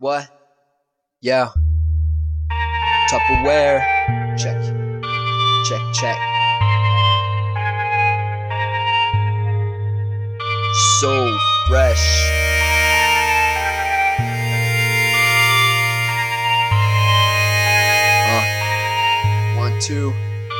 What? Yo. Tupperware. Check. Check, check. So fresh. 1, 2.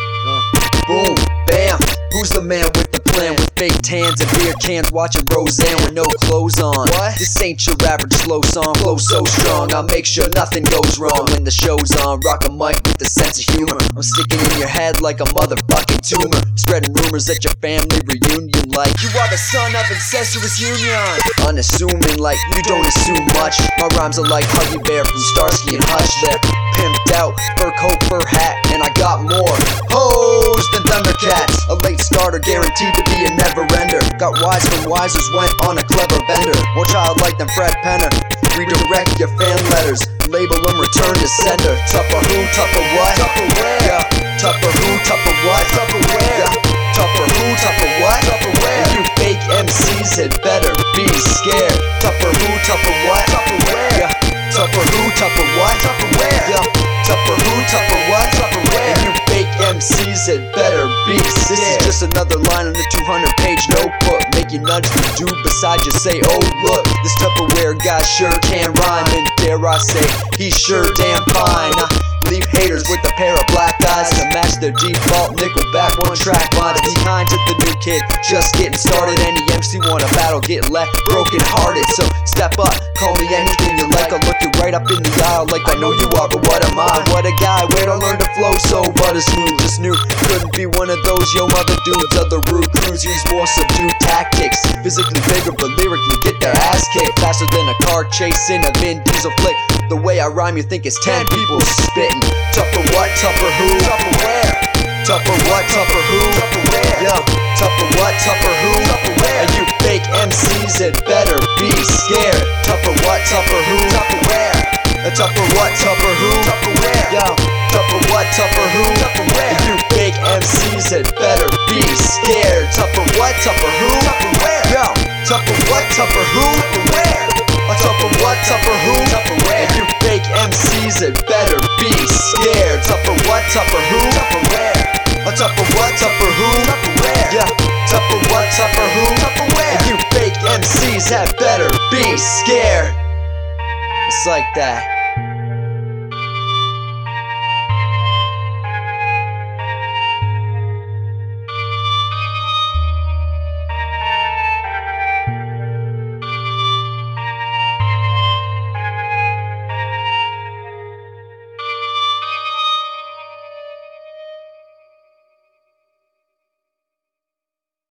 Boom, bam. Who's the man with the plan? With fake tans and beer cans, watching Roseanne with no clothes on. What? This ain't your average slow song, flow so strong, I'll make sure nothing goes wrong when the show's on. Rock a mic with a sense of humor, I'm sticking in your head like a motherfucking tumor, spreading rumors at your family reunion like you are the son of incestuous union. Unassuming like you don't assume much. My rhymes are like Huggy Bear from Starsky and Hutch. They're pimped out, fur coat, fur hat, and I got more hoes than Thundercats. A late starter guaranteed to be a never-ender. Got wise from wisers, went on a clever bender. More childlike than Fred Penner. Redirect your fan letters, label them return to sender. Tupper who, Tupper what? Tupperware. Yeah. Tupper who, Tupper what? Tupperware. Yeah. Tupper who, Tupper what? Tupperware. And you fake MCs had better be scared. Tupper who, Tupper what? Tupperware. Yeah. Tupper who, Tupper what? Tupperware. Yeah. Tupper who, Tupper what? Tupperware. And you fake MCs had better be scared. This is just another line on the 200-page notebook. Make you nudge the dude beside you, say, oh look, this Tupperware guy sure can rhyme, and dare I say, he's sure damn fine. Leave haters with a pair of black eyes to match their default Nickelback one-track mind. Behind to the new kid, just getting started. Any MC want a battle, get left broken hearted. So step up, call me anything you like. I'll look you right up in the aisle like I know you are, but what am I? What a guy, where to learn to flow so butter smooth. Just knew, couldn't be one of those yo mother dudes. Other rude crews use more subdued tactics. Physically bigger but lyrically get their ass kicked. Faster than a car chasing a Vin Diesel flick. The way I rhyme you think it's 10 people spitting. Tupper what? Tupper who? Tupperware. Tupper what? Tupper who? Tupperware. Yeah. Tupper what? Tupper who? Tupperware. And you fake MCs had better be scared. Tupper what? Tupper who? Tupperware. Tupper what? Tupper who? Tupperware. Yeah. Tupper what? Tupper who? Tupperware. And you fake MCs had better be scared. Tupper what? Tupper who? Tupperware. Yeah. Tupper what? Tupper who? Tupperware. Tupper what? Tupper who? Tupperware. And you fake MCs had better be scared. Tupper what? Tupper who? Tupperware. Tupper what? Tupper who? Tupperware. Yeah. Tupper what? Tupper who? Tupperware. And you fake MCs had better be scared. It's like that.